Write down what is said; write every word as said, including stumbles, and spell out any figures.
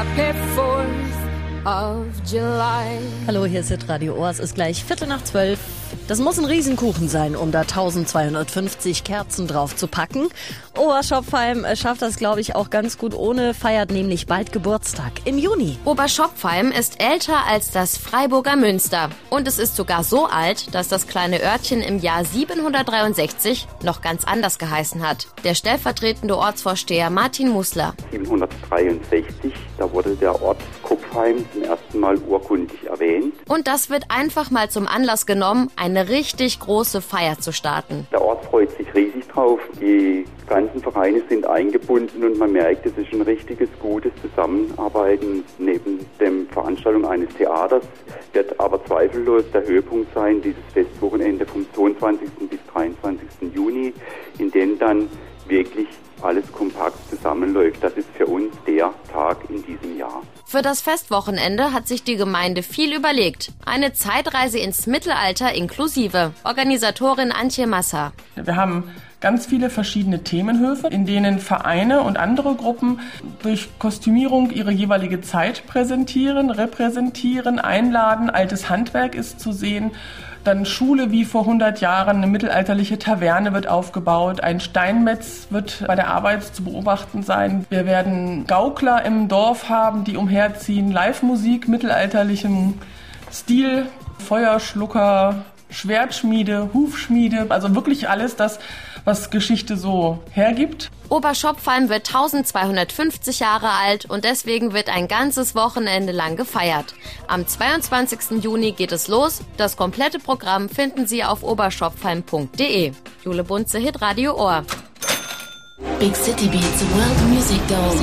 Happy Fourth of July. Hallo, hier ist Hitradio Ohr. Es ist gleich Viertel nach zwölf. Das muss ein Riesenkuchen sein, um da eintausendzweihundertfünfzig Kerzen drauf zu packen. Oberschopfheim schafft das, glaube ich, auch ganz gut ohne, feiert nämlich bald Geburtstag im Juni. Oberschopfheim ist älter als das Freiburger Münster. Und es ist sogar so alt, dass das kleine Örtchen im Jahr siebenhundertdreiundsechzig noch ganz anders geheißen hat. Der stellvertretende Ortsvorsteher Martin Musler. siebenhundertdreiundsechzig, da wurde der Ort Kopfheim zum ersten Mal urkundlich erwähnt. Und das wird einfach mal zum Anlass genommen, eine richtig große Feier zu starten. Der Ort freut sich riesig drauf. Die ganzen Vereine sind eingebunden und man merkt, es ist ein richtiges, gutes Zusammenarbeiten. Neben der Veranstaltung eines Theaters wird aber zweifellos der Höhepunkt sein, dieses Festwochenende vom zweiundzwanzigsten bis dreiundzwanzigsten Juni, in dem dann wirklich alles kompakt zusammenläuft. Das ist für uns der Tag in diesem Jahr. Für das Festwochenende hat sich die Gemeinde viel überlegt. Eine Zeitreise ins Mittelalter inklusive. Organisatorin Antje Massa. Wir haben ganz viele verschiedene Themenhöfe, in denen Vereine und andere Gruppen durch Kostümierung ihre jeweilige Zeit präsentieren, repräsentieren, einladen. Altes Handwerk ist zu sehen. Dann Schule wie vor hundert Jahren, eine mittelalterliche Taverne wird aufgebaut, ein Steinmetz wird bei der Arbeit zu beobachten sein. Wir werden Gaukler im Dorf haben, die umherziehen, Live-Musik mittelalterlichem Stil, Feuerschlucker, Schwertschmiede, Hufschmiede, also wirklich alles das, was Geschichte so hergibt. Oberschopfheim wird eintausendzweihundertfünfzig Jahre alt und deswegen wird ein ganzes Wochenende lang gefeiert. Am zweiundzwanzigsten Juni geht es los. Das komplette Programm finden Sie auf oberschopfheim punkt de. Jule Bunze, Hitradio Ohr. Big City Beats, World Music Gold.